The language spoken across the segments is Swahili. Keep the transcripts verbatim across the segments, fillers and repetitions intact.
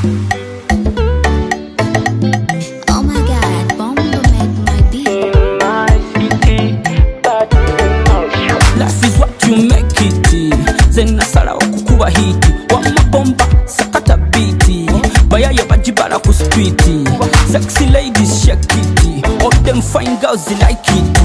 Oh my God, Bombo make my beat. My city, but Life is what you make it. Zena sala okukuba hiti. Wama bomba sakata biti. Bayayo bajibala ku street. Sexy ladies shake it. All them fine girls they like it.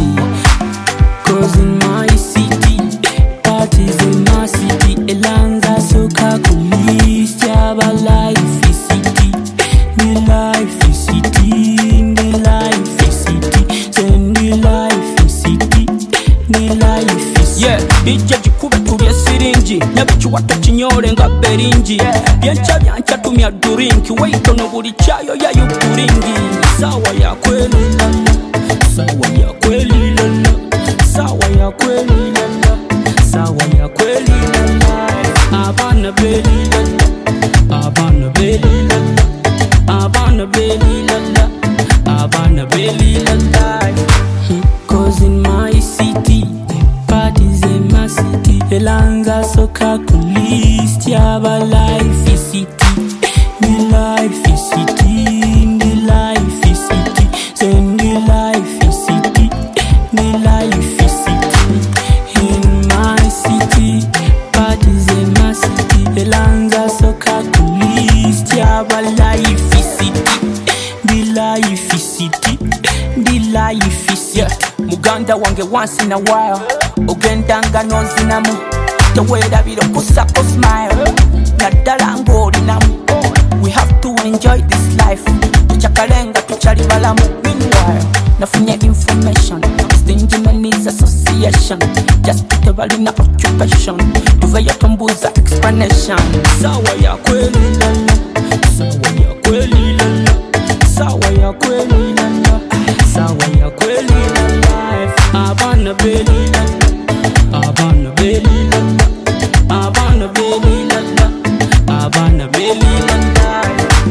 Cause in my city, parties in my city. Elanza soka kulis yaba life is city. The life is city. The life is city. Send the life is city. The life is yeah. Ija jikube tulia sirinji. Nyabichu wata chinyore nga berinji. Biancha biancha tumia durinki. Waito no buri chayo ya yukuringi. Sawa ya kweli lala. Sawa ya kweli lala. Sawa ya kweli lala. Sawa ya kweli lala. Abana beli lala. Abana beli lala. Abana beli lala. Abana beli lala. Cause in my city, parties in my city. Elanza soka kulist yaba life is city. The life is city. The life is city. Send the life is city. The life is city. In my city, parties in my city. Elanza soka kulist yaba life is city. The life is city. The life is city. Yeah. Muganda wange once in a while. Ogendanga nozinamu. Tewelabira kusako smile. Nadala ngolinamu. We have to enjoy this life. Tuchakalenga tuchali balamu. Meanwhile, nafunye information. Stingy Men's Association. Just tutebalina occupation. Tuveya tumbuza explanation. Sawa ya kweli lala. Sawa ya kweli lala. Sawa ya kweli lala. Sawa ya kweli lala. Abana beli lala. Abana beli lala. Abana beli lala. Abana beli lala.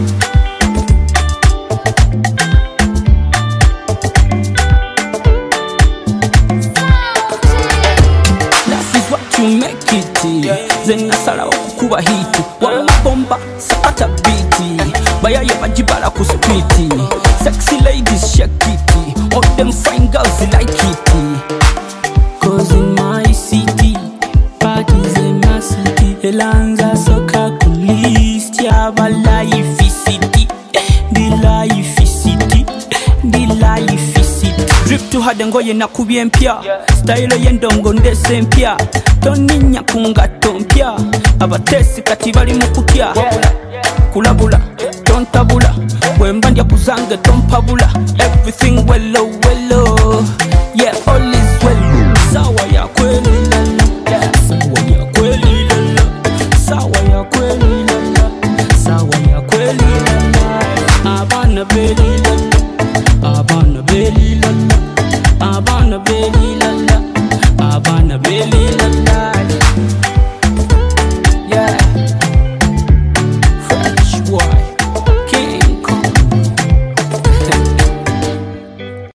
Life is what you make it. Zena sala okukuba hiti. Wama bomba sakata biti. Bayayo bajibala ku street. Sexy ladies shake it. All them fine girls they like it. Cause in my city, parties in my city. Elanza soka kulist yaba life is city. The life is city. The life is city. Drip to hard ngoye na kubye mpya. Style yendongo ndese mpya. Toninya kungato mpya. Abatesi kati bali mukutya. Kulabula, tontabula. Wembandya kuzange tompabula. Everything wello wello. Yeah, all is well. Sawa ya kweli lala. Sawa ya kweli lala. Sawa ya kweli lala. Sawa ya kweli lala. Abana beli